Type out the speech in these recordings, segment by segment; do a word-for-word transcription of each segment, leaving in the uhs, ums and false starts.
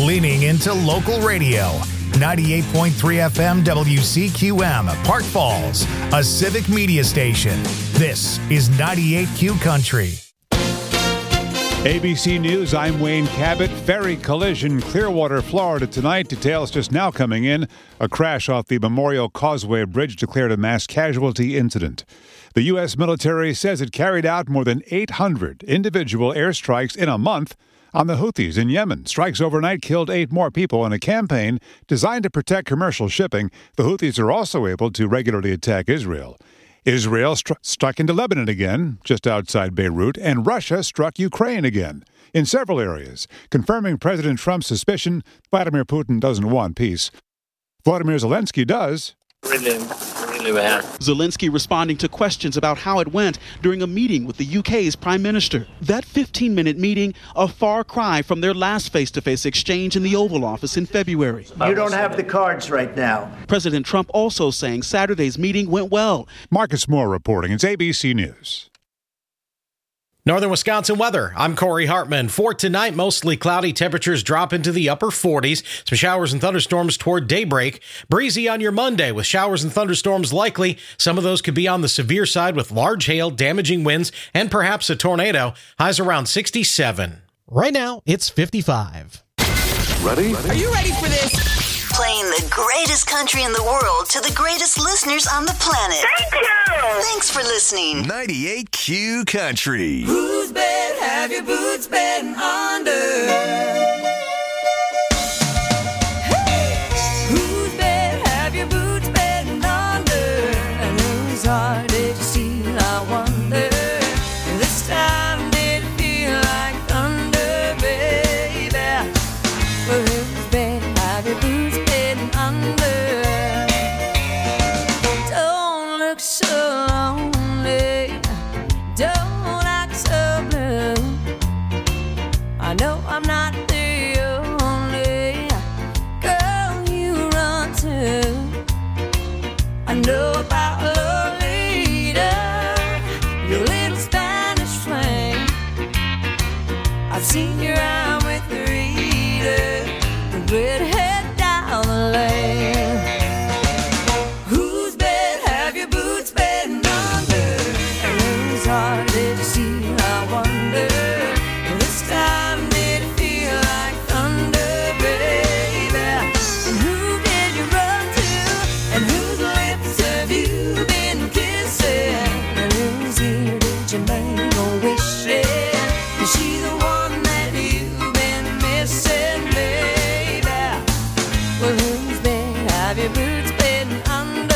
leaning into local radio. ninety-eight point three F M W C Q M, Park Falls, a civic media station. This is ninety-eight Q Country. A B C News, I'm Wayne Cabot. Ferry collision, Clearwater, Florida tonight. Details just now coming in. A crash off the Memorial Causeway Bridge declared a mass casualty incident. The U S military says it carried out more than eight hundred individual airstrikes in a month on the Houthis in Yemen. Strikes overnight killed eight more people in a campaign designed to protect commercial shipping. The Houthis are also able to regularly attack Israel. Israel stru- struck into Lebanon again, just outside Beirut, and Russia struck Ukraine again in several areas, confirming President Trump's suspicion Vladimir Putin doesn't want peace. Vladimir Zelensky does. Really, really bad. Zelensky responding to questions about how it went during a meeting with the U K's Prime Minister. That fifteen-minute meeting, a far cry from their last face-to-face exchange in the Oval Office in February. You don't have the cards right now. President Trump also saying Saturday's meeting went well. Marcus Moore reporting. It's A B C News. Northern Wisconsin weather. I'm Corey Hartman. For tonight, mostly cloudy. Temperatures drop into the upper forties. Some showers and thunderstorms toward daybreak. Breezy on your Monday with showers and thunderstorms likely. Some of those could be on the severe side with large hail, damaging winds, and perhaps a tornado. Highs around sixty-seven. Right now, it's fifty-five. Ready? Are you ready for this? Playing the greatest country in the world to the greatest listeners on the planet. Thank you! Thanks for listening. ninety-eight Q Country. Whose bed have your boots been under? Hey! Whose bed have your boots been under? And whose heart did you steal, I wonder? This time did it feel like thunder, baby? Well, whose bed have your boots been under? Don't look so lonely, don't act so blue. I know I'm not the only girl you run to. I know about Lolita, your little Spanish flame. I've seen you out with Rita, the redhead down the lane. Whose bed have your boots been under? And whose heart did you steal, I wonder? This time did it feel like thunder, baby? And who did you run to? And whose lips have you been kissing? And whose ear did you make a wish in? Is she the one that you've been missing, baby? Well, whose bed have your boots been under?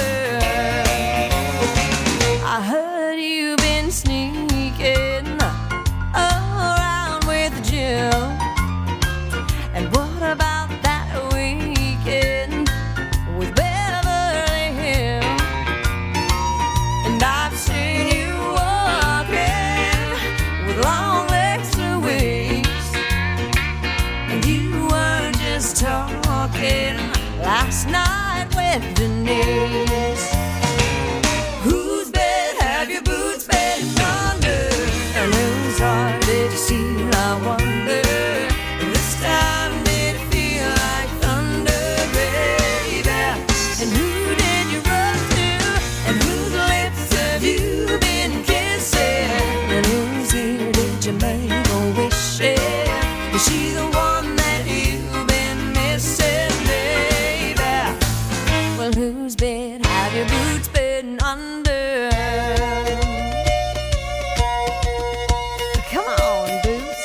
I heard you've been sneaking around with Jill. And what about that weekend with Beverly Hills? And I've seen you walking with long legs to waist. And you were just talking last night with Denise. Whose bed have your boots been under? And whose heart did you steal, I wonder? This time did it feel like thunder, baby? And who did you run to? And whose lips have you been kissing? And whose ear did you make a wish in? Is she the one that you've been missing, baby? Well, whose bed have your boots been under? Come on, boots.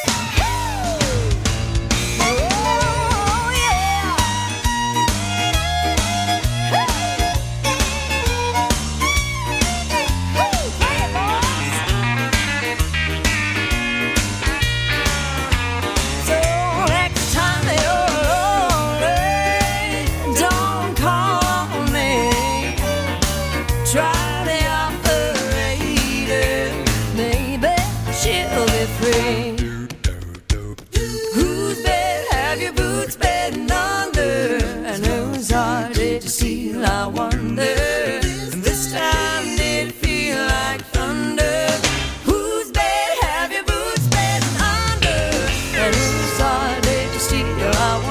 Oh, yeah. Hey, boys. So next time you're lonely, don't call on me. Try the operator, maybe she'll be free. Whose bed have your boots been under? And whose heart did you steal, I wonder? And this time did it feel like thunder? Whose bed have your boots been under? And whose heart did you steal, I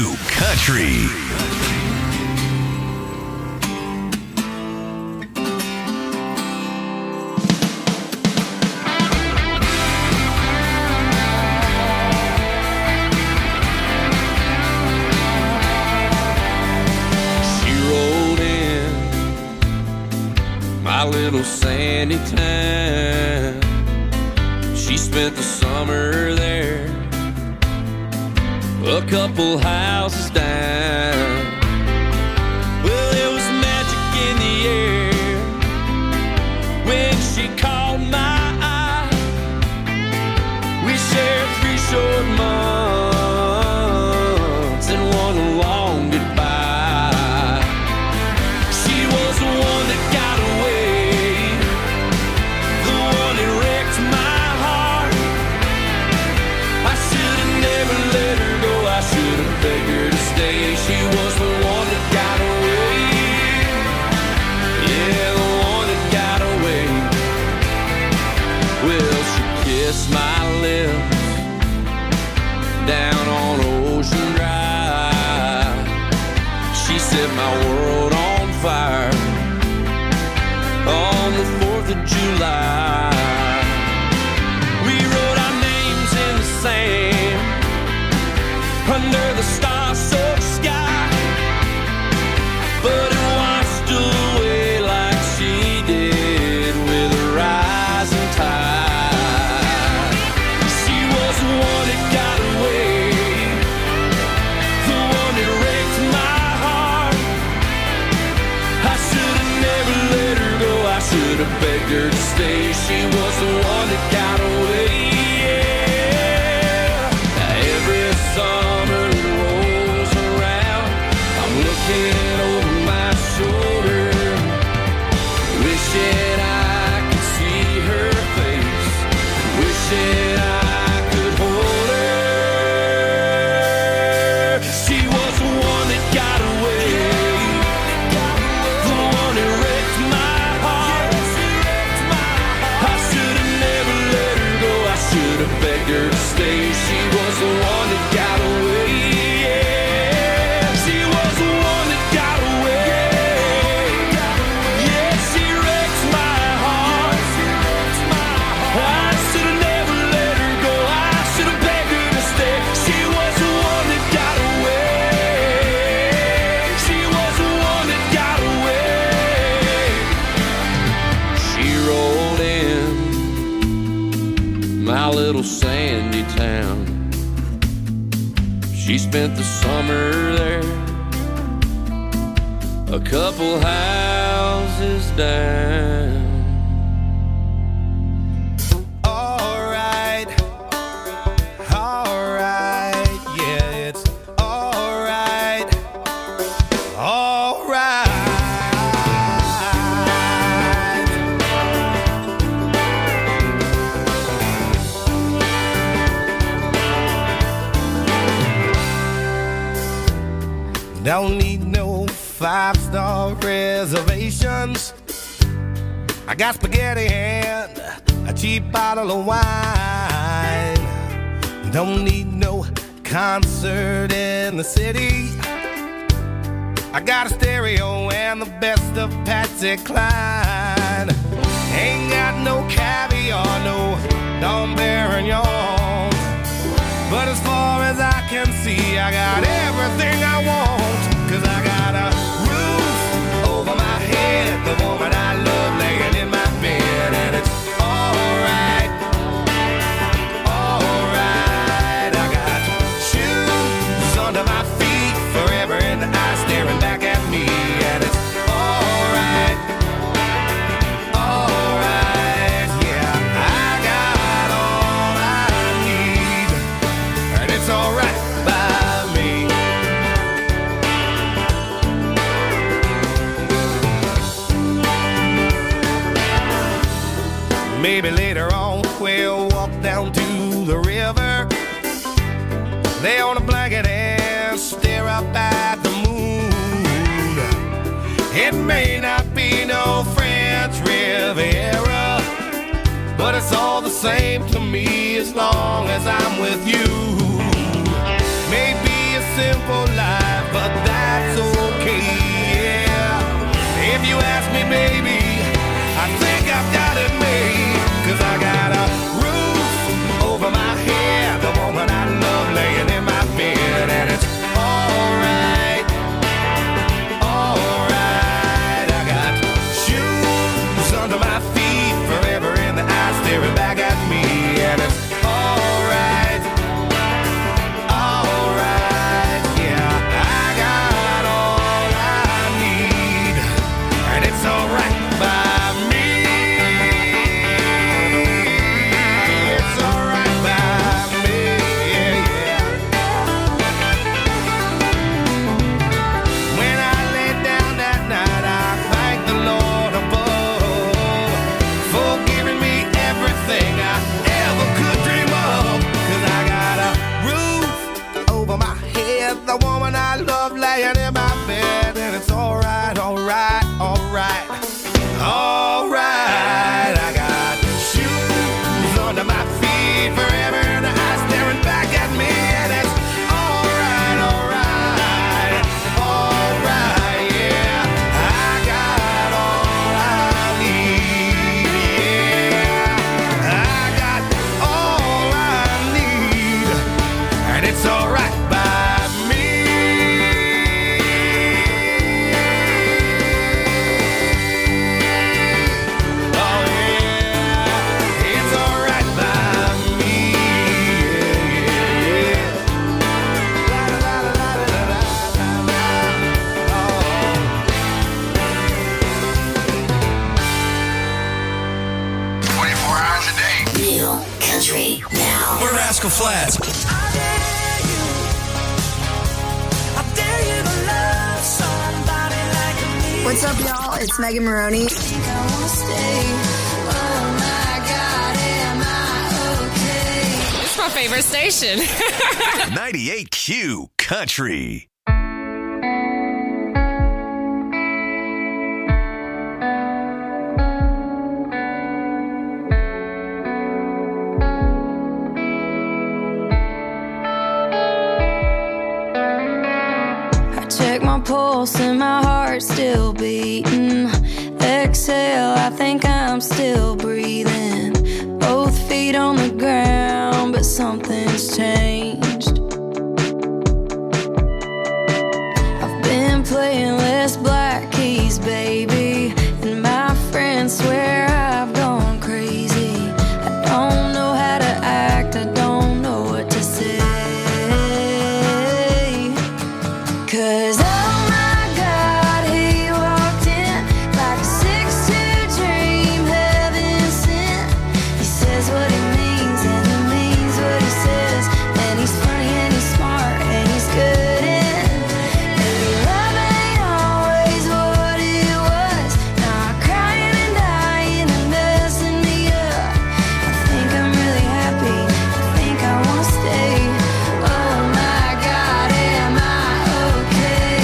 Q Country. My little sandy town. She spent the summer there, a couple houses down. Well, there was magic in the air when she caught my eye. We shared three short months and one long goodbye. She was the one that got away, begged her to stay. She was the one that got away. Yeah, the one that got away. Well, she kissed my lips down on Ocean Drive. She set my world on fire on the fourth of July. We wrote our names in the sand under the star-soaked sky, but it washed away like she did with a rising tide. She was the one that got away, the one that wrecked my heart. I should have never let her go, I should have begged her to stay. She was the one that got away. Summer that rolls around, I'm looking over my shoulder, wishing I could see her face, wishing I could hold her. She was the one that got away, the one that wrecked my heart. I should have never let her go, I should have begged her to stay. She was the one that got away. Yeah, she was the one that got away. Yeah, she wrecked my heart. I should have never let her go, I should have begged her to stay. She was the one that got away. She was the one that got away. She rolled in my little sandy town. She spent the summer there, a couple houses down. All right, all right, yeah, it's all right, all right. Don't need no five-star reservations. I got spaghetti and a cheap bottle of wine. Don't need no concert in the city. I got a stereo and the best of Patsy Cline. Ain't got no caviar, no Dom Perignon. But as far as I can see, I got everything I want. Cause I got a roof over my head, the woman I love laying in my bed. And it's alright, alright. I got shoes under my feet, forever in the eyes staring back at me. And it's alright, alright. Yeah, I got all I need, and it's alright by me. Maybe later on we'll walk down to the river, lay on a blanket and stare up at the moon. It may not be no French Riviera, but it's all the same to me as long as I'm with you. Maybe a simple life, but that's okay, yeah. If you ask me, baby, I think I've got it made. Cause I got a roof over my head, the woman I love laying in my bed, and it's alright, alright. I got shoes under my feet, forever in the eyes staring back at me, and it's alright, alright, yeah. I got all I need, and it's alright by me. It's alright by me, yeah, yeah. When I lay down that night, I thank the Lord above for giving me everything I ever could dream of. Cause I got a roof over my head, the woman I love laying in my bed, and it's alright, alright, alright, alright. I got shoes under my feet, forever in the eyes staring back at me, and it's alright, alright, alright, yeah. I got all I need, yeah. I got all I need, and it's alright by me. Oh yeah, it's alright by me, yeah, yeah, yeah. La la la la la la la la. twenty-four hours a day. New country now. We're Rascal Flatts. What's up, y'all? It's Megan Maroney. It's my favorite station. ninety-eight Q Country. I check my pulse and my heart's still beating. Exhale, I think I'm still breathing. Both feet on the ground, but something's changed. I've been playing less black keys, baby, and my friends swear I've gone crazy. I don't know how to act, I don't know what to say. Cause oh my God, he walked in like a six two dream, heaven sent. He says what he means and he means what he says, and he's funny and he's smart and he's good and maybe love ain't always what it was. Not crying and dying and messing me up. I think I'm really happy, I think I wanna stay. Oh my God, am I okay?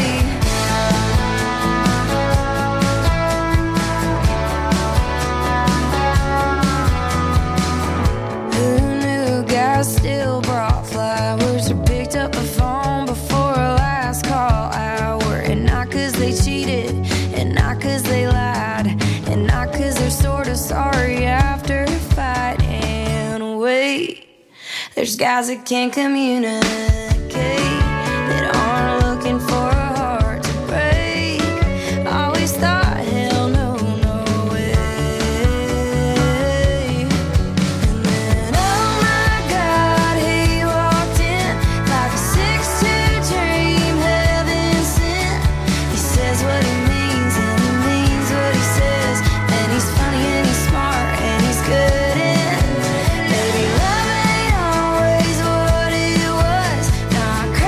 Who knew guys still brought flowers or picked up the phone before a last call hour? And not cause they cheated, and not cause they lied, and not cause they're sorta sorry after a fight. And wait, there's guys that can't communicate, that aren't looking for a heart to break. Always thought, hell no, no way. And then, oh my God, he walked in like a six two dream, heaven sent. He says what he means and he means what he says, and he's funny and he's smart and he's good and maybe love ain't always what it was. Not crying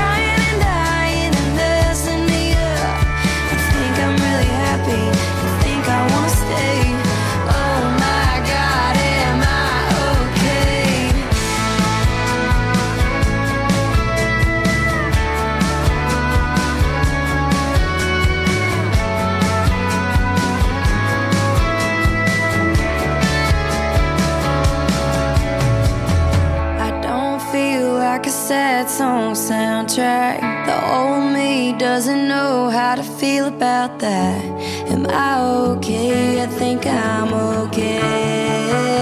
track. The old me doesn't know how to feel about that. Am I okay? I think I'm okay.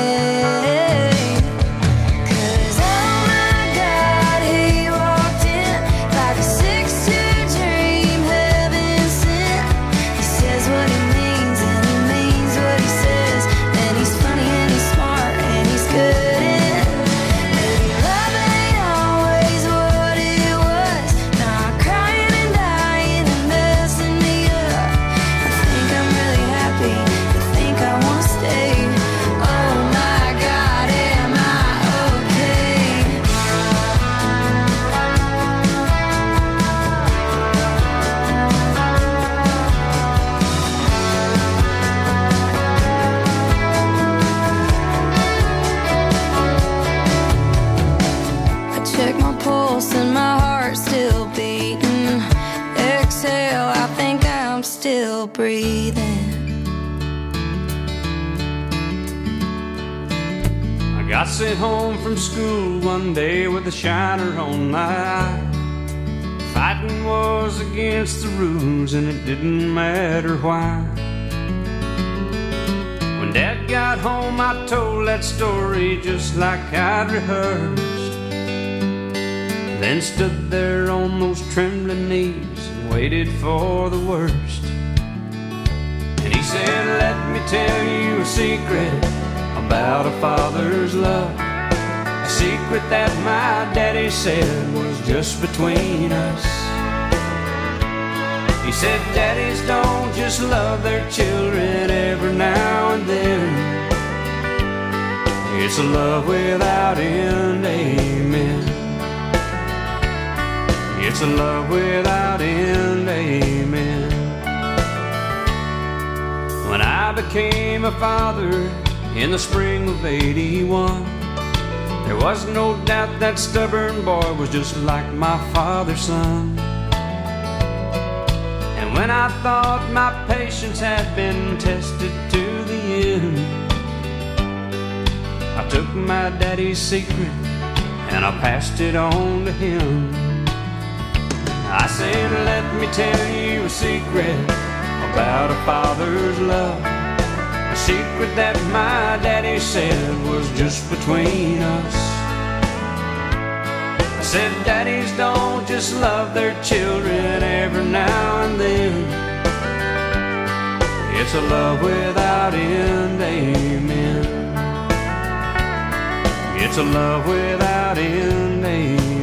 Breathing. I got sent home from school one day with a shiner on my eye. Fighting was against the rules and it didn't matter why. When Dad got home I told that story just like I'd rehearsed. Then stood there on those trembling knees and waited for the worst. And he said, let me tell you a secret about a father's love. A secret that my daddy said was just between us. He said, daddies don't just love their children every now and then. It's a love without end, amen. It's a love without end, amen. When I became a father in the spring of eighty-one, there was no doubt that stubborn boy was just like my father's son. And when I thought my patience had been tested to the end, I took my daddy's secret and I passed it on to him. I said, let me tell you a secret about a father's love. A secret that my daddy said was just between us. I said, daddies don't just love their children every now and then. It's a love without end, amen. It's a love without end, amen.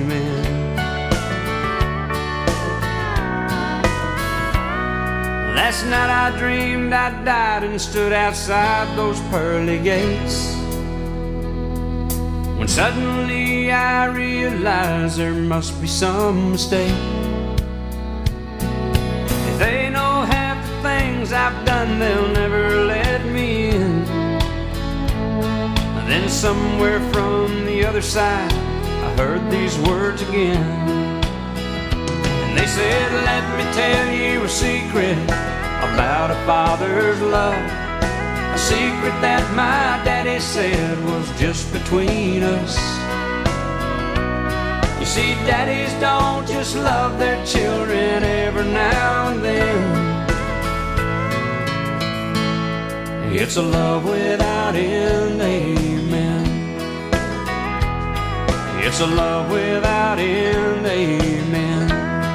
Last night I dreamed I died and stood outside those pearly gates, when suddenly I realized there must be some mistake. If they know half the things I've done, they'll never let me in. And then somewhere from the other side I heard these words again. And they said, let me tell you a secret about a father's love. A secret that my daddy said was just between us. You see, daddies don't just love their children every now and then. It's a love without end, amen. It's a love without end, amen.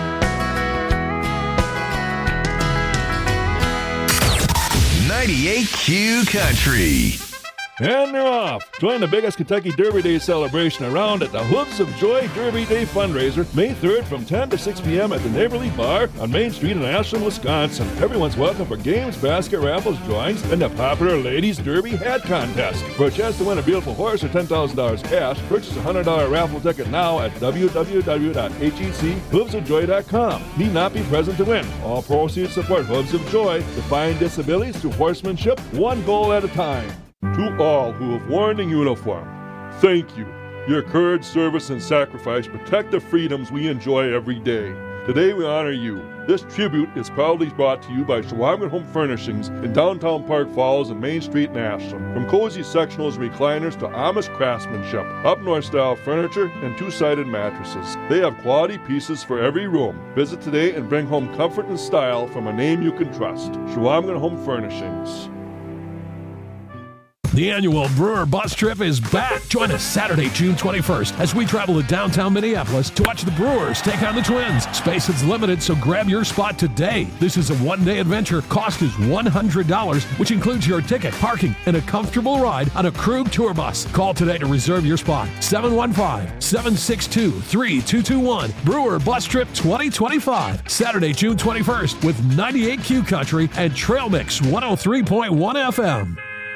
ninety-eight Q Country. And they're off. Join the biggest Kentucky Derby Day celebration around at the Hooves of Joy Derby Day fundraiser, May third from ten to six p.m. at the Neighborly Bar on Main Street in Ashland, Wisconsin. Everyone's welcome for games, basket raffles, drawings, and the popular Ladies Derby Hat Contest. For a chance to win a beautiful horse or ten thousand dollars cash, purchase a one hundred dollars raffle ticket now at w w w dot h e c hooves of joy dot com. Need not be present to win. All proceeds support Hooves of Joy, defying disabilities through horsemanship, one goal at a time. To all who have worn the uniform, thank you. Your courage, service, and sacrifice protect the freedoms we enjoy every day. Today we honor you. This tribute is proudly brought to you by Chequamegon Home Furnishings in downtown Park Falls and Main Street in Ashland. From cozy sectionals and recliners to Amish craftsmanship, up-north style furniture, and two-sided mattresses. They have quality pieces for every room. Visit today and bring home comfort and style from a name you can trust. Chequamegon Home Furnishings. The annual Brewer Bus Trip is back. Join us Saturday, June twenty-first, as we travel to downtown Minneapolis to watch the Brewers take on the Twins. Space is limited, so grab your spot today. This is a one-day adventure. Cost is one hundred dollars, which includes your ticket, parking, and a comfortable ride on a Krug tour bus. Call today to reserve your spot. seven one five, seven six two, three two two one. Brewer Bus Trip twenty twenty-five. Saturday, June twenty-first, with ninety-eight Q Country and Trail Mix one oh three point one F M.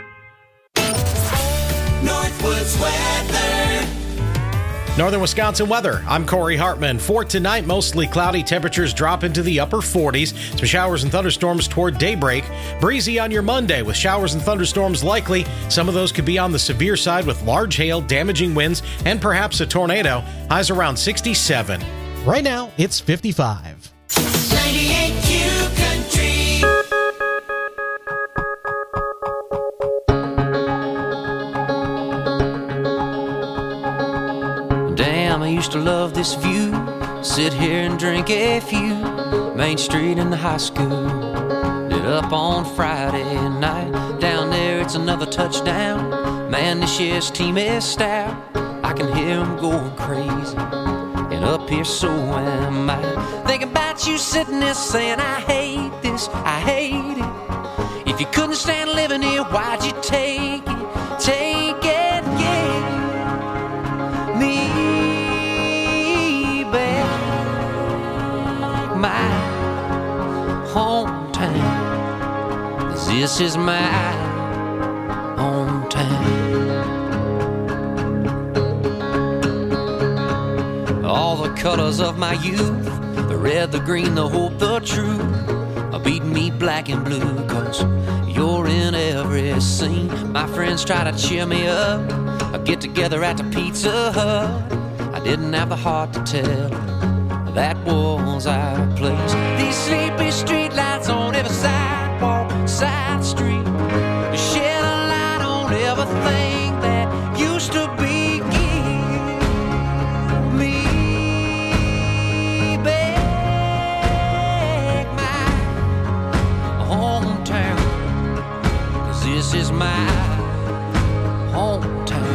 Northwoods weather. Northern Wisconsin weather. I'm Corey Hartman. For tonight, mostly cloudy. Temperatures drop into the upper forties. Some showers and thunderstorms toward daybreak. Breezy on your Monday with showers and thunderstorms likely. Some of those could be on the severe side with large hail, damaging winds, and perhaps a tornado. Highs around sixty-seven. Right now, it's fifty-five. ninety-eight Q Country. I used to love this view, sit here and drink a few. Main Street in the high school, lit up on Friday night. Down there it's another touchdown. Man, this year's team is stout. I can hear them going crazy, and up here so am I. Thinking about you sitting there saying I hate this, I hate it. If you couldn't stand living here, why'd you take it, take it, yeah. Me my hometown, 'cause this is my hometown. All the colors of my youth, the red, the green, the hope, the truth, are beating me black and blue, 'cause you're in every scene. My friends try to cheer me up, I get together at the Pizza Hut. I didn't have the heart to tell that was our place. These sleepy streetlights on every sidewalk, side street, to shed a light on everything that used to be. Give me back my hometown, 'cause this is my hometown.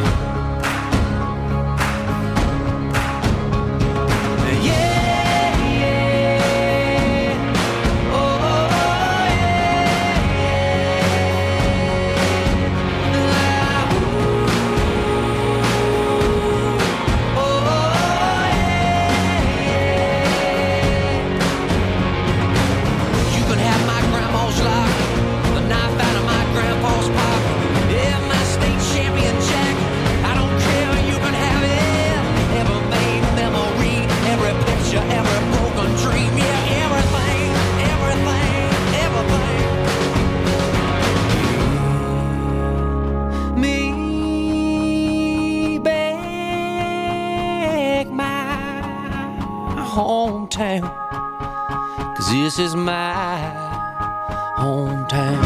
Hometown, 'cause this is my hometown.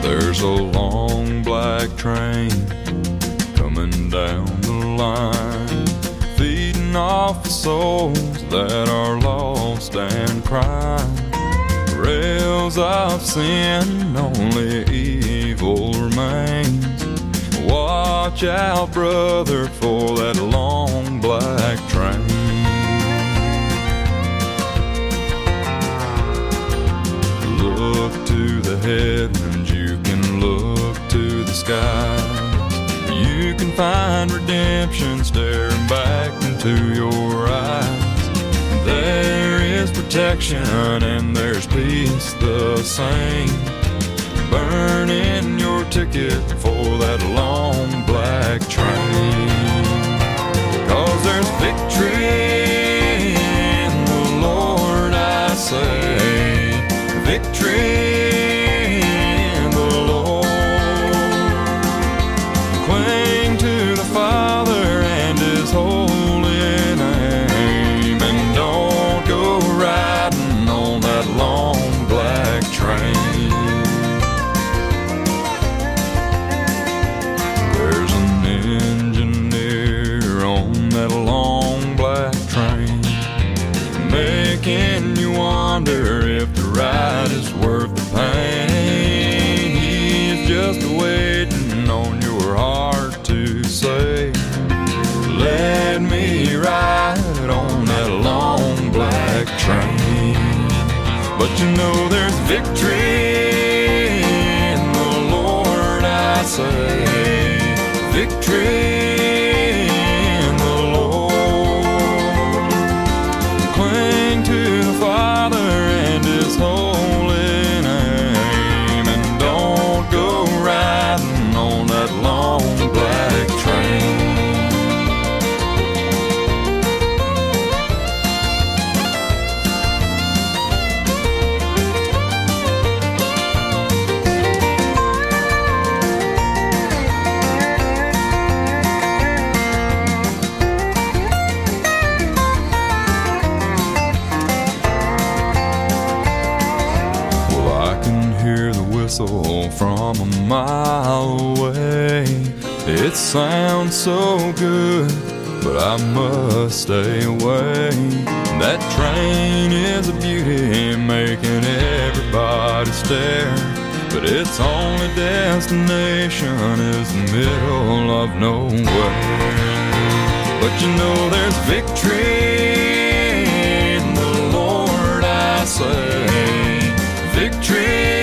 There's a long black train coming down the line, feeding off the souls that are lost and crying. Rails of sin, only evil remains. Watch out, brother, for that long black train. Look to the heavens, you can look to the skies. You can find redemption staring back into your eyes. There is protection and there's peace the same. Burn in your ticket for that long black train. 'Cause there's victory in the Lord, I say. Victory in the Lord. Cling to the Father and His holy name, and don't go riding on that long black train. There's an engineer on that long black train, making you wonder if the ride is worth the pain. He's just waiting on your heart to say, let me ride on that long black train. But you know there's victory in the Lord, I say. Victory in the Lord. Cling to the Father and His holy name, and don't go riding on that long black train. From a mile away, it sounds so good, but I must stay away. That train is a beauty, making everybody stare, but its only destination is the middle of nowhere. But you know there's victory in the Lord, I say. Victory.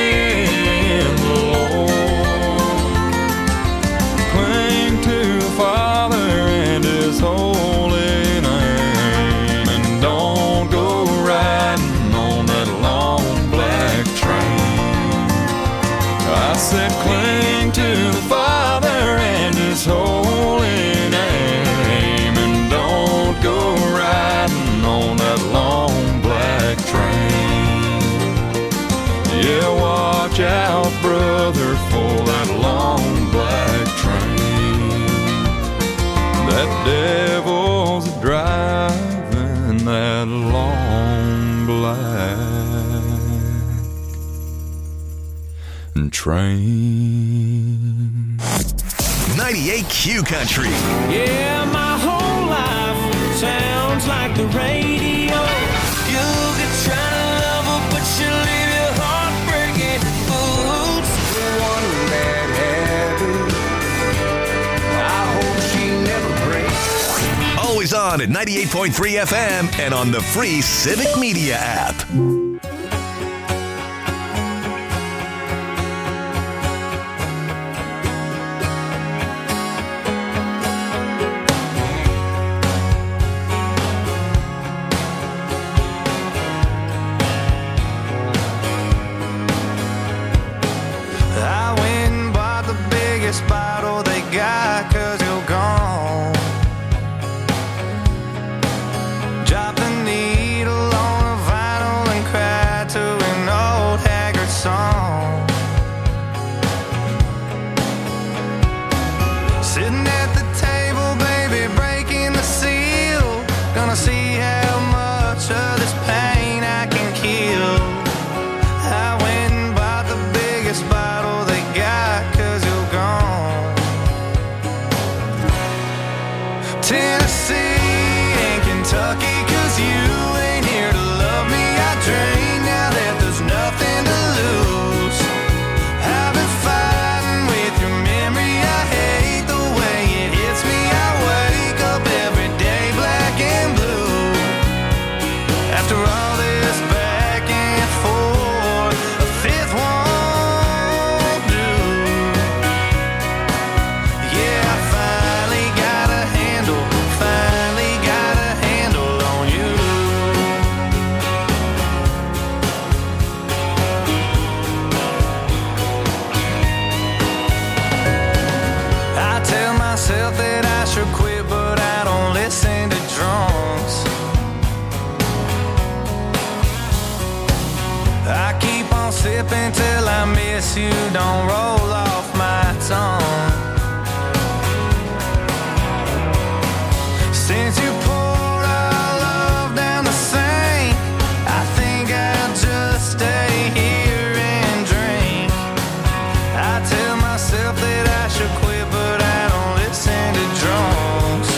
Said cling to the Father and His holy name, and don't go riding on that long black train. Yeah, watch out, brother, for that long black train. That devil's driving that long black train. ninety-eight Q Country. Yeah, my whole life sounds like the radio. You could try to love her, but she'll leave your heart breaking. Oops, the one that happened. I hope she never breaks. Always on at ninety-eight point three F M and on the free Civic Media app. Bottle they got, 'cause you're gone. Drop the needle on a vinyl and cry to an old haggard song. Sitting at the table, baby, breaking the seal. Gonna see how much of this pain I can kill. I went and bought the biggest bottle something till I miss you don't roll off my tongue. Since you poured our love down the sink, I think I'll just stay here and drink. I tell myself that I should quit, but I don't listen to drunks.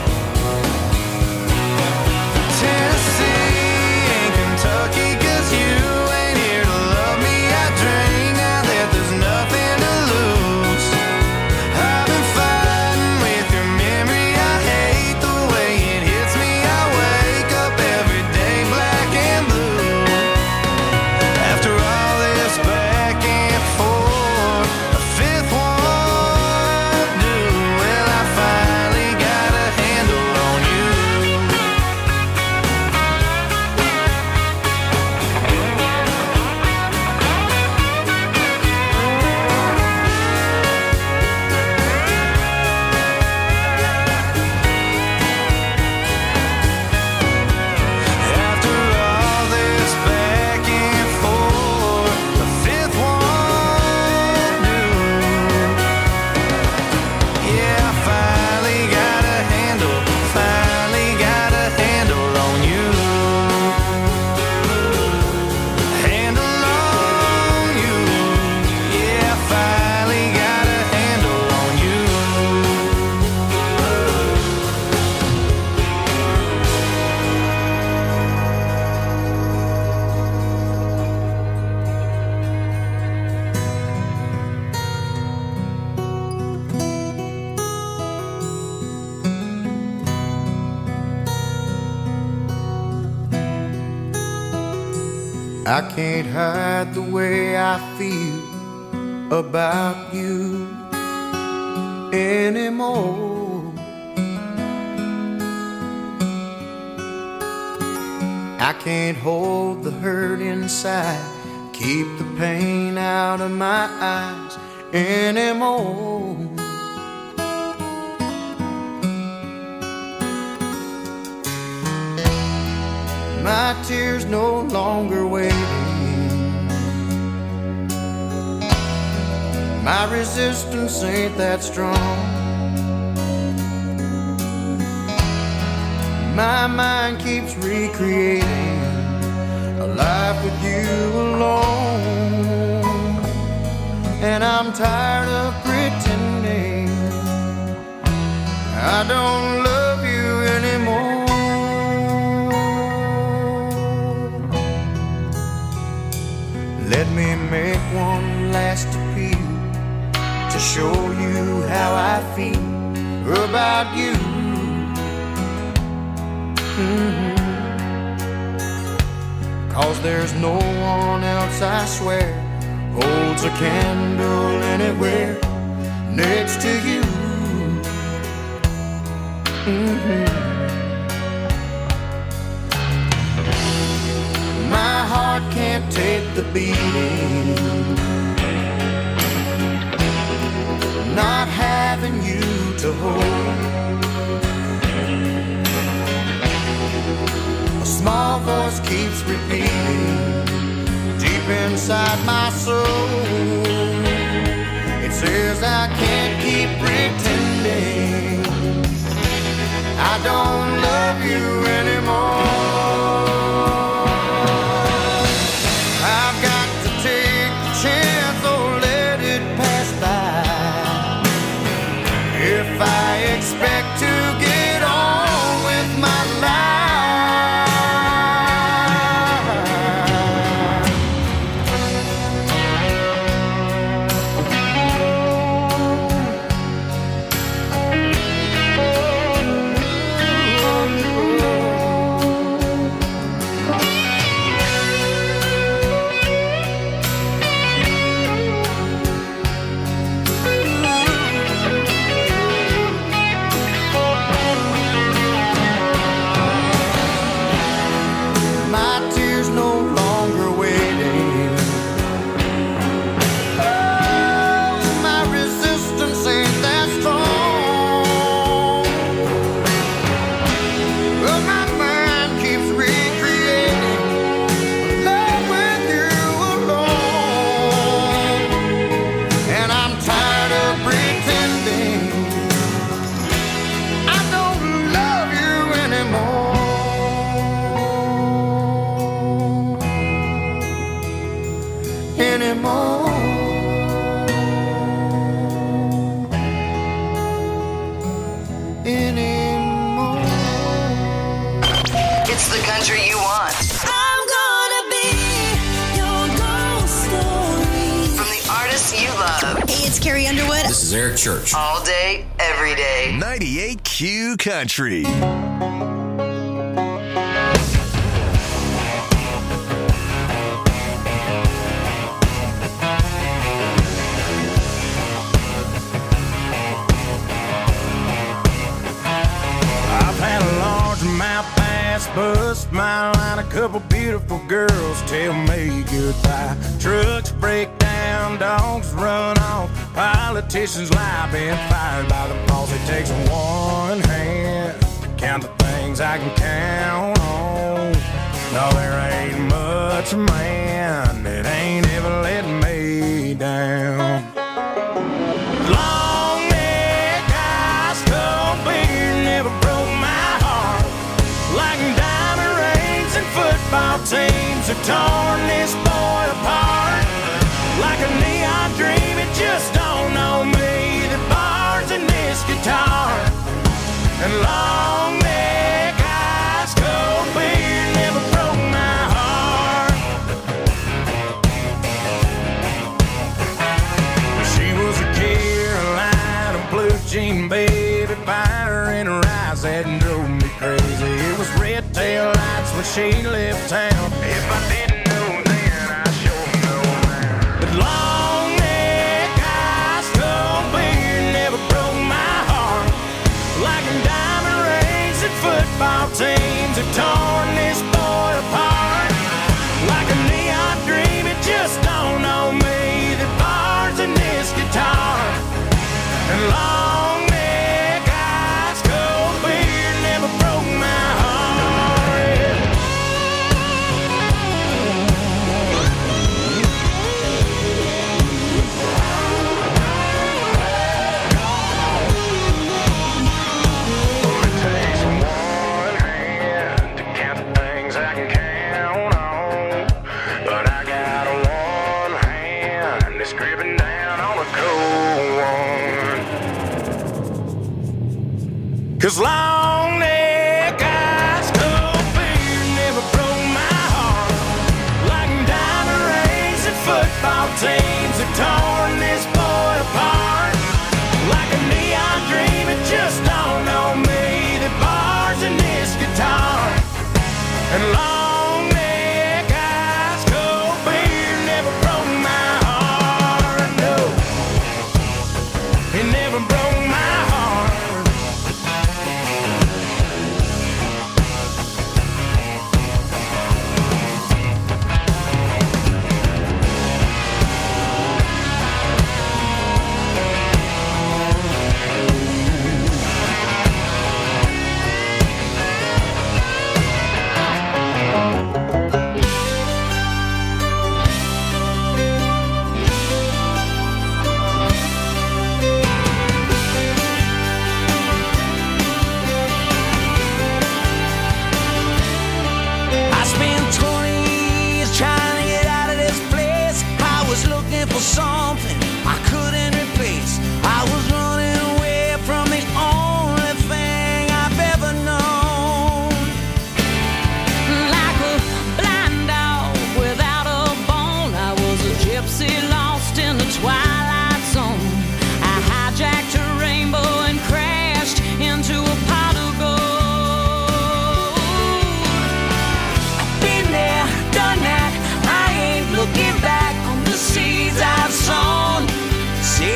Tennessee and Kentucky, 'cause you ain't here to love me. I drink now that there's nothing to lose. I've been fighting with your memory. I hate the way it hits me. I wake up every day black and blue. After all this back and forth, a fifth won't do. Well, I finally got a handle on you. After all this back and forth, a fifth won't do. Yeah, I finally got a handle, finally got a handle on you. Handle on you. Yeah, I finally got a handle on you. I can't hide the way I feel about you anymore. I can't hold the hurt inside, keep the pain out of my eyes anymore. My tears no longer waiting. My resistance ain't that strong. My mind keeps recreating a life with you alone. And I'm tired of pretending I don't love you anymore. Let me make one last appeal to show you how I feel about you. Mm-hmm. 'Cause there's no one else, I swear, holds a candle anywhere next to you. Mm-hmm. My heart can't take the beating, not having you to hold. A small voice keeps repeating deep inside my soul. It says I can't keep pretending I don't love you anymore. I've got to take the chance or let it pass by. If I expect to get on with my life, Carrie Underwood. This is Eric Church. All day, every day. ninety-eight Q Country. I've had a largemouth bass bust my line, a couple beautiful girls tell me goodbye. Trucks break down, dogs run off, politicians lie, been fired by the boss. It takes one hand to count the things I can count on. No, there ain't much man that ain't ever let me down. Long neck, ice cold beer never broke my heart. Like diamond rings and football teams have torn this boy apart. Like a neon dream, it just don't know me. The bars in this guitar and long neck, ice cold beer never broke my heart. She was a Carolina blue jean baby, fire in her eyes that drove me crazy. It was red tail lights when she left town. If I didn't know then, I sure know now. But long neck, ice cold beer never broke my heart. Like diamond rings and football teams have torn this boy apart. Like a neon dream, it just don't know me. The bars in this guitar and long neck, ice cold beer never broke my heart. It takes one hand to count the things I can count on, but I got one hand that's gripping down on a cold one. 'Cause long neck, ice cold beer never broke my heart. Like diamond rings and football teams have torn this boy apart. Like a neon dream, it just don't know me. The bars in this guitar and long neck, ice cold beer never broke my heart. No, it never broke my heart. I spent twenty years trying to get out of this place. I was looking for something I couldn't replace. I was running away from the only thing I've ever known. Like a blind dog without a bone, I was a gypsy lost in the twilight zone. I hijacked a rainbow and crashed into a pot of gold. Been there, done that, I ain't looking back on the seeds I've sown.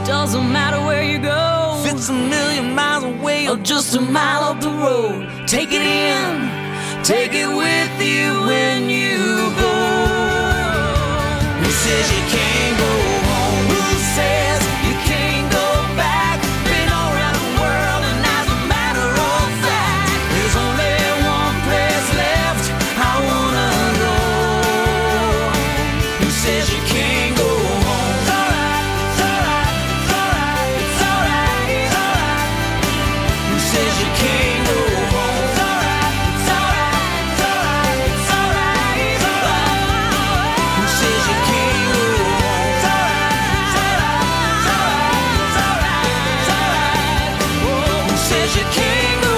Doesn't matter where you go. If it's a million miles away or just a mile up the road, take it in, take it with you when you go. Who says you can't go home? Who says you can't go back? Been all around the world and as a matter of fact, there's only one place left I wanna go. Who says you can't go home? It's alright, it's alright, it's alright, it's alright, it's alright. Who says you can't go home? It's alright, it's alright, it's alright, it's alright, it's alright. Who says you can't go home? It's alright, it's alright, it's alright, it's alright, it's alright. Oh, who says you can't go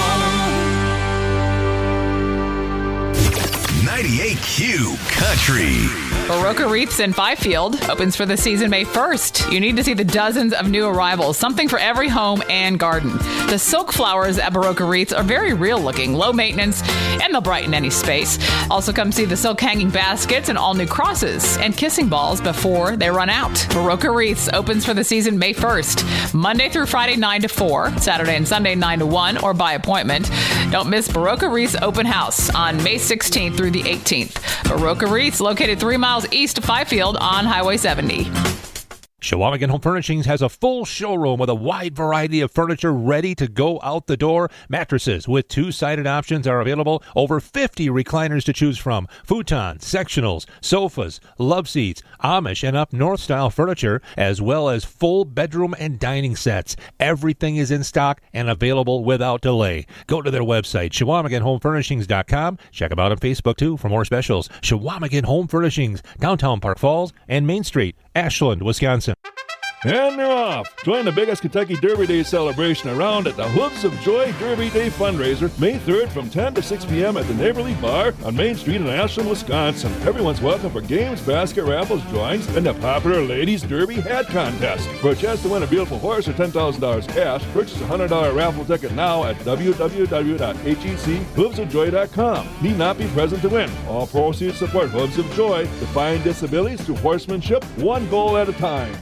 home? ninety-eight Q Country. Baroka Wreaths in Fifield opens for the season May first. You need to see the dozens of new arrivals, something for every home and garden. The silk flowers at Baroka Wreaths are very real looking, low maintenance, and they'll brighten any space. Also come see the silk hanging baskets and all new crosses and kissing balls before they run out. Baroka Wreaths opens for the season May first, Monday through Friday nine to four, Saturday and Sunday nine to one, or by appointment. Don't miss Baroka Wreaths open house on May sixteenth through the eighteenth. Baroka Wreaths located three miles east of Fifield on Highway seventy. Chequamegon Home Furnishings has a full showroom with a wide variety of furniture ready to go out the door. Mattresses with two-sided options are available. Over fifty recliners to choose from. Futons, sectionals, sofas, love seats, Amish and up north style furniture, as well as full bedroom and dining sets. Everything is in stock and available without delay. Go to their website, Chequamegon Home Furnishings dot com. Check them out on Facebook, too, for more specials. Chequamegon Home Furnishings, downtown Park Falls and Main Street, Ashland, Wisconsin. And they're off. Join the biggest Kentucky Derby Day celebration around at the Hooves of Joy Derby Day fundraiser May third from ten to six p.m. at the Neighborly Bar on Main Street in Ashland, Wisconsin. Everyone's welcome for games, basket raffles, drawings, and the popular Ladies Derby Hat Contest. For a chance to win a beautiful horse or ten thousand dollars cash, purchase a one hundred dollars raffle ticket now at w w w dot h e c hooves of joy dot com. Need not be present to win. All proceeds support Hooves of Joy, defying disabilities through horsemanship, one goal at a time.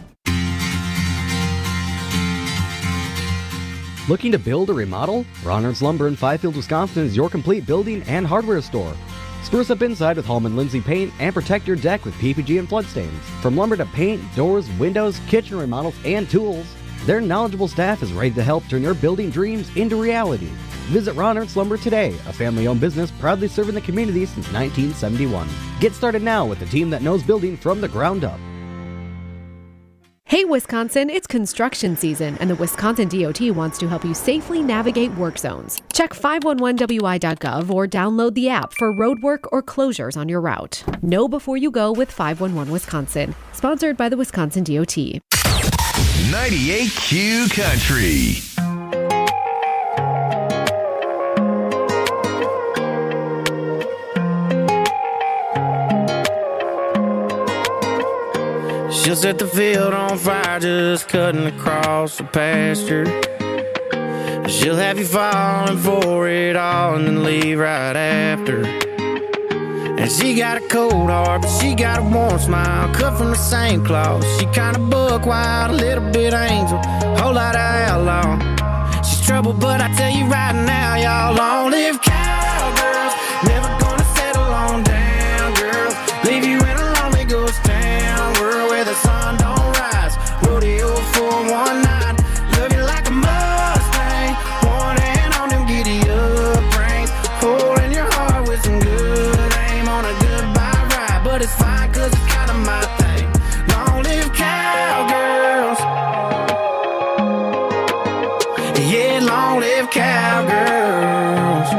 Looking to build or remodel? Ronard's Lumber in Fifield, Wisconsin is your complete building and hardware store. Spruce up inside with Hallman Lindsay paint and protect your deck with P P G and flood stains. From lumber to paint, doors, windows, kitchen remodels, and tools, their knowledgeable staff is ready to help turn your building dreams into reality. Visit Ronard's Lumber today, a family-owned business proudly serving the community since nineteen seventy-one. Get started now with a team that knows building from the ground up. Hey Wisconsin, it's construction season and the Wisconsin D O T wants to help you safely navigate work zones. Check five one one w i dot gov or download the app for road work or closures on your route. Know before you go with five one one Wisconsin. Sponsored by the Wisconsin D O T. ninety-eight Q Country. She'll set the field on fire just cutting across the pasture. She'll have you falling for it all and then leave right after. And she got a cold heart, but she got a warm smile, cut from the same cloth. She kinda buck wild, a little bit angel, whole lot of outlaw. She's trouble, but I tell you right now, y'all, long live cowgirls. Never gonna settle on down, girls. Leave you in a lonely ghost town, world where the sun don't rise. Rodeo for one night, love you like a Mustang. One hand on them giddy up reins, holding your heart with some good aim on a goodbye ride. But it's fine, cause it's kinda my thing. Long live cowgirls. Yeah, long live cowgirls.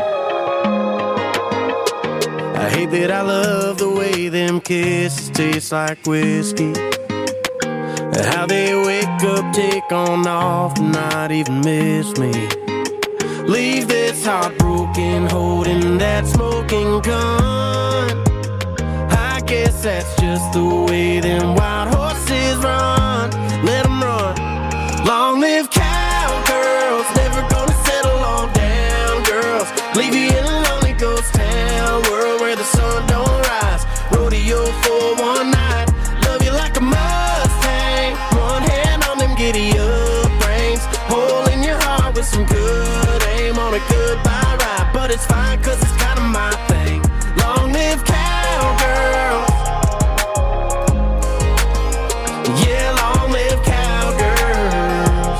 I hate that I love the way them kisses taste like whiskey. How they wake up, take on off, and not even miss me. Leave this heartbroken, holding that smoking gun. I guess that's just the way them wild horses run. Let them run. Long live cowgirls, never gonna settle on down, girls. Leave you in a lonely ghost town, world where the sun don't rise. Rodeo for one night, love you like a Mustang. One hand on giddy up brains. Hole in your heart with some good aim on a goodbye ride. But it's fine cause it's kind of my thing. Long live cowgirls. Yeah, long live cowgirls.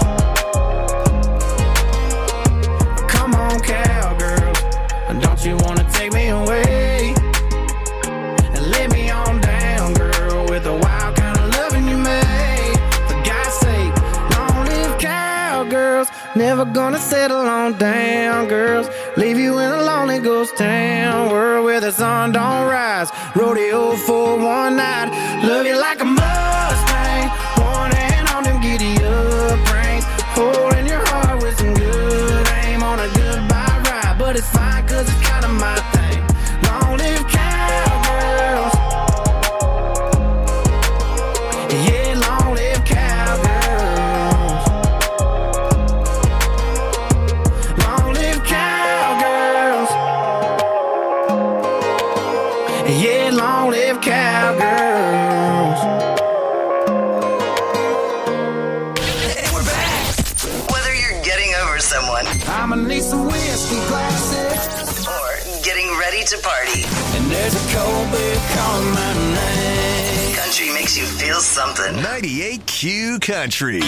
Come on, cowgirls. Don't you wanna take me away and lay me on down, girl, with the wild kind of loving you made? For God's sake, long live cowgirls. Never gonna settle on down, girls. Leave you in a lonely ghost town, world where the sun don't rise. Rodeo for one night. Love you like a Mustang, one hand on them giddy up brains. Holding your heart with some good aim on a goodbye ride. But it's fine cause it's kind of my thing. Long live cowgirls. Yeah, long live cowgirls. Long live cowgirls. Yeah, long live cowgirls. Whether you're getting over someone, I'ma need some whiskey glasses, or getting ready to party, and there's a cold beer calling my name. country makes you feel something. ninety-eight Q Country.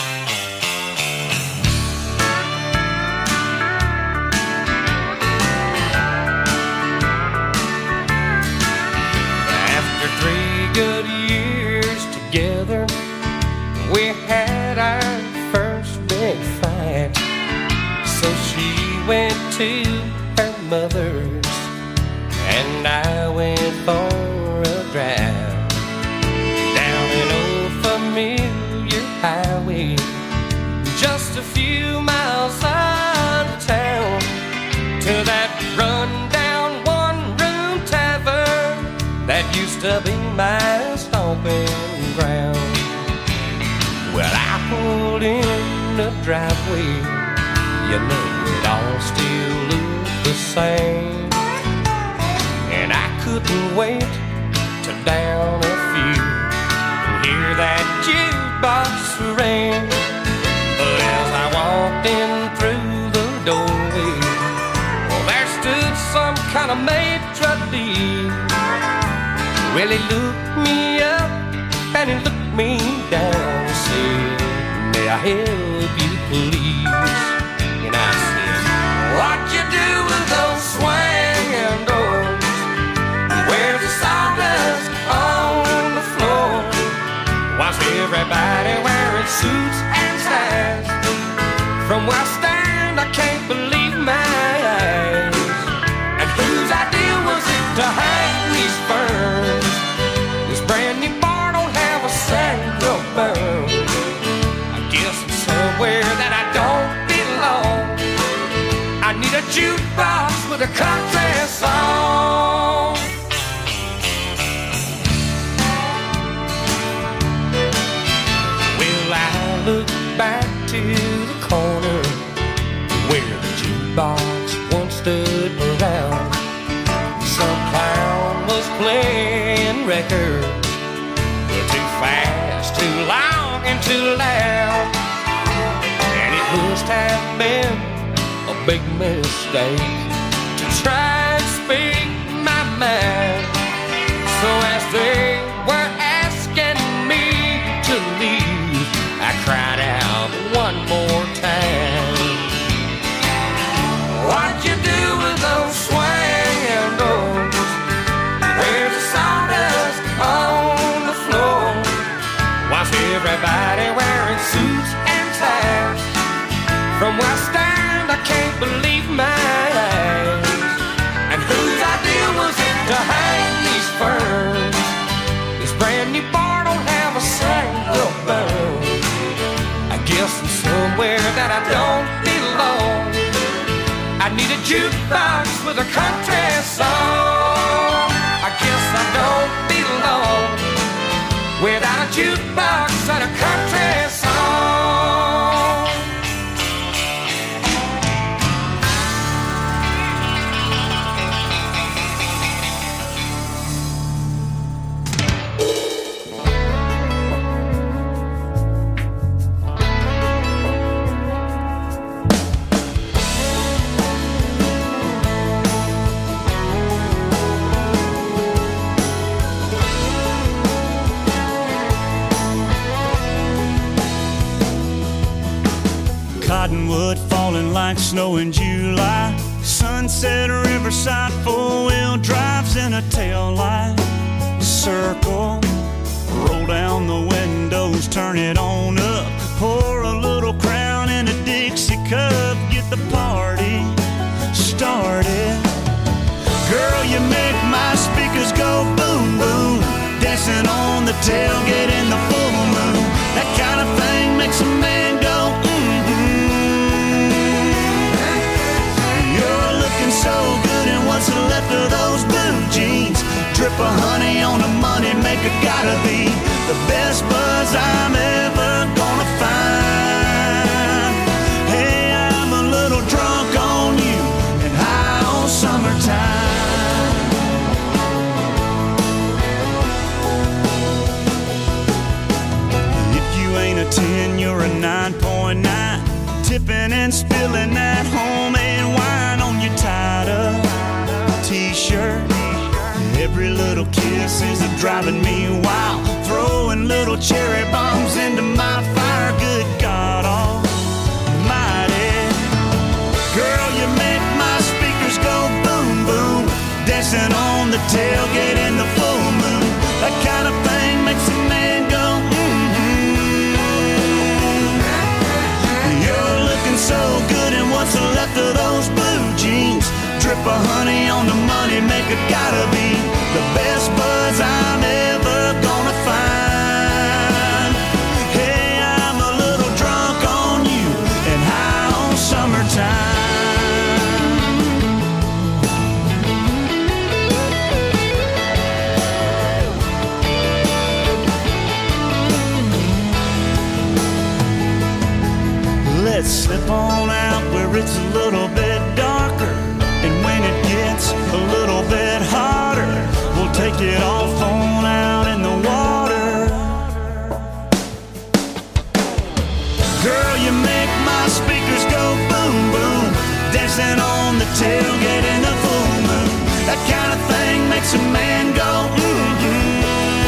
After three good years together, we had our first big fight. So she went to her mother's, and I went for a drive down an old familiar highway, just a few miles out of town, to that rundown one-room tavern that used to be my stomping ground. Well, I pulled in the driveway, you know it all still looked the same, and I couldn't wait to down a few and hear that jukebox ring. But as I walked in through the doorway, well, there stood some kind of maitre d'. Well, he looked me up and he looked me down and said, "May I help you, please?" And I said, "What you do with those swinging doors? Where's the sawdust on the floor? Why's everybody wearing suits and ties? From where I stand, I can't believe my eyes. And whose idea was it to hang these ferns? This brand new bar don't have a single burn. I guess I'm somewhere that I don't belong. I need a jukebox with a country song." Well, I look back to the corner where the jukebox once stood around. Some clown was playing records, too fast, too long, and too loud. And it must have been a big mistake to try and speak my mind. So as they were asking me to leave, I cried out one more time, "What you do with those swinging doors? Where's the sawdust on the floor? Why's everybody wearing suits and ties? From where I stand, I can't believe my eyes. And whose idea was it to hang these ferns? This brand new bar don't have a single burn. I guess I'm somewhere that I don't belong. I need a jukebox with a country song. I guess I don't belong without a jukebox and a country song." cottonwood falling like snow in July. Sunset Riverside, four-wheel drives in a tail light. Circle, roll down the windows, turn it on up. Pour a little Crown in a Dixie cup, get the party started. Girl, you make my speakers go boom, boom. Dancing on the tailgate in the full moon. That kind of thing makes a man go, mm-hmm. You're looking so good in what's left of those blue jeans. Drip of honey on the money maker, gotta be the best buzz I'm ever gonna find. Hey, I'm a little drunk on you and high on summertime. If you ain't a ten, you're a nine point nine. Tipping and spilling that homemade wine on your tied-up t-shirt. Every little kiss is a driving me wild. Throwing little cherry bombs into my fire. Good God almighty. Girl, you make my speakers go boom, boom. Dancing on the tailgate in the full moon. That kind of thing makes a man go, mm-hmm. You're looking so good in what's left of those blue jeans. Drip of honey on the money maker, gotta be the best buzz I'm ever gonna find. Hey, I'm a little drunk on you and high on summertime. Let's slip on out where it's a little bit darker. And when it gets a little bit hotter, we'll take it off on out in the water. Girl, you make my speakers go boom, boom. Dancing on the tailgate in the full moon. That kind of thing makes a man go, mm-hmm.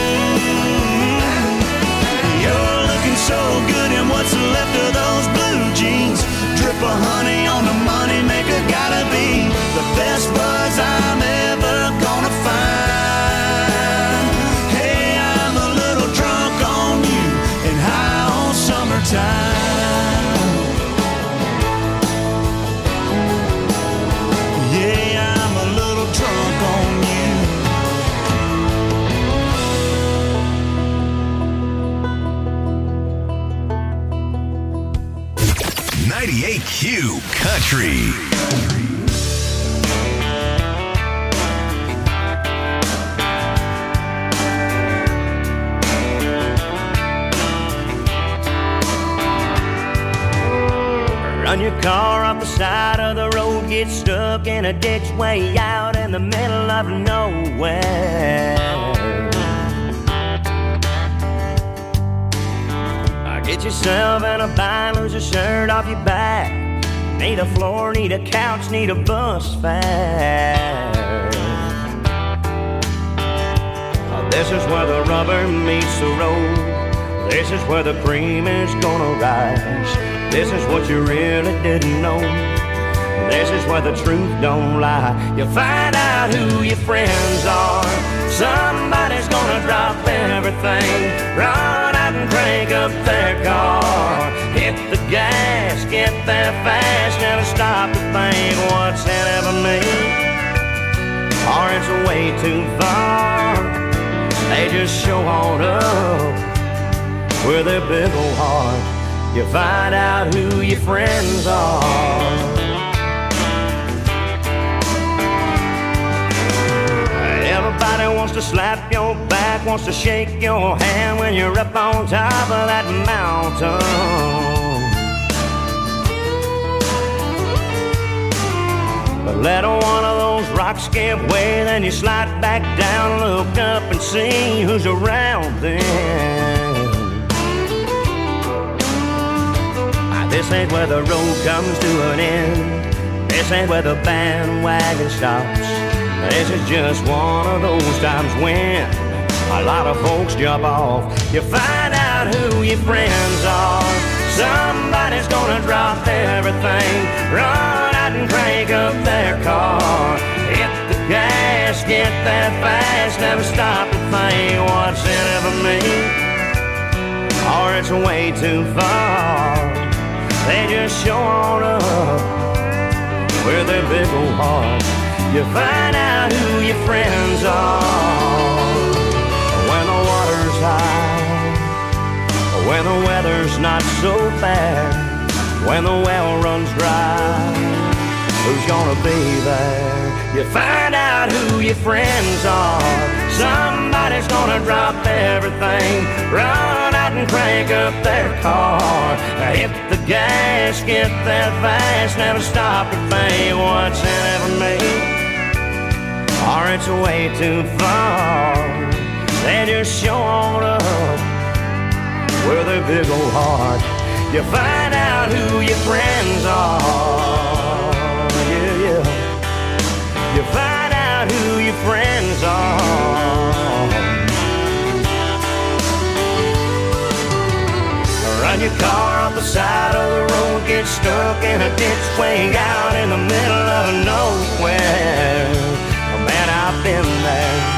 You're looking so good in what's left of those blue jeans. Drip of honey on the money maker, gotta be the best buzz I'm ever gonna find. Hey, I'm a little drunk on you and high on summertime. Yeah, I'm a little drunk on you. ninety-eight Q Country. Run your car off the side of the road, get stuck in a ditch way out in the middle of nowhere. Get yourself in a bind, lose a shirt off your back. Need a floor, need a couch, need a bus fare. This is where the rubber meets the road. This is where the cream is gonna rise. This is what you really didn't know. This is where the truth don't lie. You find out who your friends are. Somebody's gonna drop everything, run out and crank up their car. Hit the gas, get there fast, never stop to think what's in it for me, or it's way too far. They just show on up with their big old heart. You find out who your friends are. Everybody wants to slap your back, wants to shake your hand when you're up on top of that mountain. But let one of those rocks give way, then you slide back down, look up and see who's around then. This ain't where the road comes to an end. This ain't where the bandwagon stops. This is just one of those times when a lot of folks jump off. You find out who your friends are. Somebody's gonna drop everything, run out and crank up their car. Hit the gas, get that fast, never stop to think what's in it for me, or it's way too far. They just show on up with their big old heart. You find out who your friends are when the water's high, when the weather's not so fair, when the well runs dry. Who's gonna be there? You find out who your friends are. Somebody's gonna drop everything, run out and crank up their car. Hit the gas, get there fast, never stop to think what's in it for me, or it's way too far. They just show on up with their big old heart. You find out who your friends are. Yeah, yeah. You find out who your friends are. Run your car off the side of the road, get stuck in a ditch way out in the middle of nowhere. Man, I've been there.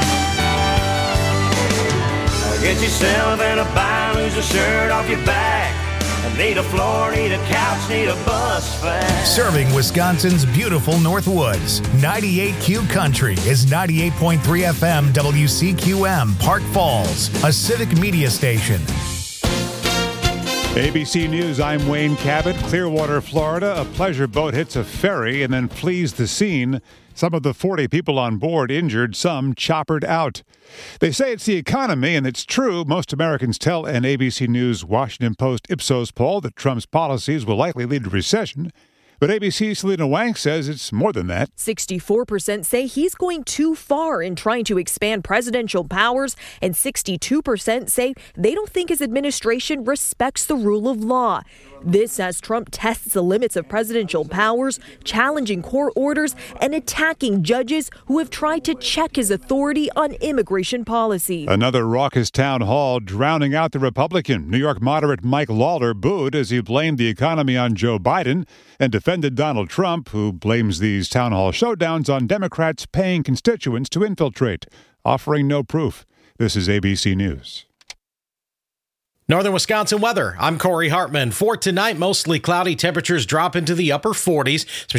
Get yourself in a bind, lose a shirt off your back. Need a floor, need a couch, need a bus fare. Serving Wisconsin's beautiful North Woods. ninety-eight Q Country is ninety-eight point three F M W C Q M, Park Falls, a civic media station. A B C News, I'm Wayne Cabot. Clearwater, Florida. A pleasure boat hits a ferry and then flees the scene. Some of the forty people on board injured, some choppered out. They say it's the economy, and it's true. Most Americans tell an A B C News Washington Post Ipsos poll that Trump's policies will likely lead to recession. But A B C's Selena Wang says it's more than that. sixty-four percent say he's going too far in trying to expand presidential powers, and sixty-two percent say they don't think his administration respects the rule of law. This as Trump tests the limits of presidential powers, challenging court orders, and attacking judges who have tried to check his authority on immigration policy. Another raucous town hall drowning out the Republican. New York moderate Mike Lawler booed as he blamed the economy on Joe Biden and defended Donald Trump, who blames these town hall showdowns on Democrats paying constituents to infiltrate, offering no proof. This is A B C News. Northern Wisconsin weather. I'm Corey Hartman. For tonight, mostly cloudy. Temperatures drop into the upper forties. Some